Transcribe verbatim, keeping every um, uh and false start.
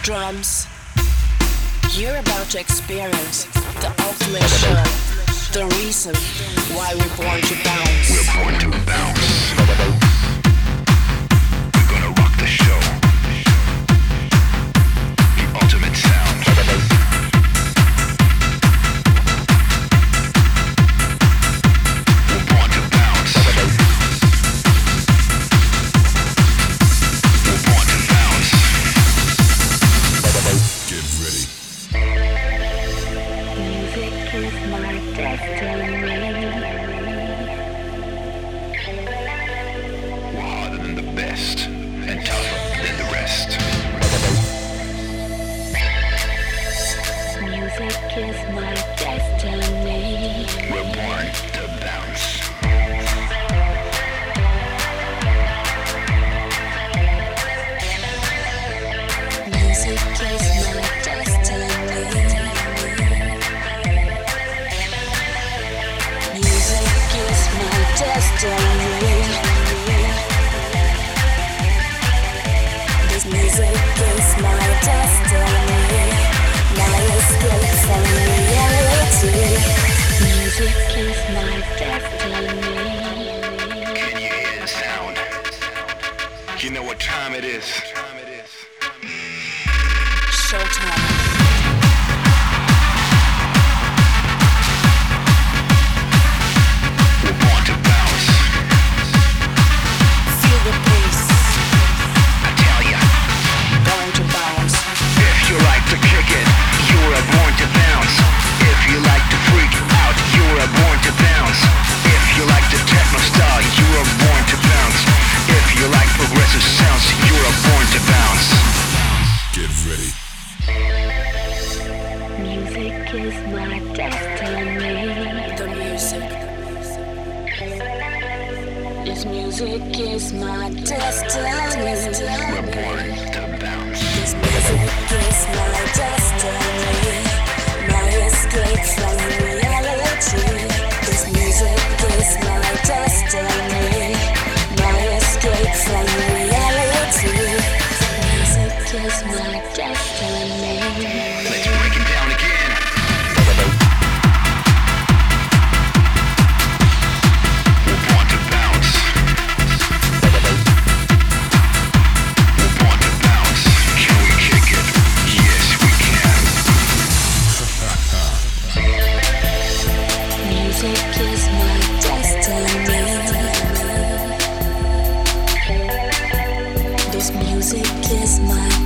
drums. You're about to experience the ultimate show, the reason why we're born to bounce. We're born to bounce. We're gonna rock the show. The ultimate sound. We're born to bounce. We're born to bounce. Get ready. Music is my destiny. We're harder than the best and tougher than the rest. Music is my destiny. We're born to bounce. Music is my destiny. Music is my destiny. This music is my destiny. My escape from reality. Music is my destiny. Can you hear the sound? You know what time it is. Showtime. We're born to bounce. Feel the pace. I tell ya, Born to bounce. if you like to kick it, you are born to bounce. If you like to freak out, you are born to bounce. If you like the techno style, you are born to bounce. If you like progressive sounds, you are born to bounce. Get ready. Music is my destiny. The music. This music is my destiny. We're born to bounce. This music is my destiny. My escape from reality. This music is my destiny. My escape from reality. Music is my destiny. Let's break it down again. We're born to bounce. We're born to bounce. Can we kick it? Yes, we can. Music is my destiny. This music is my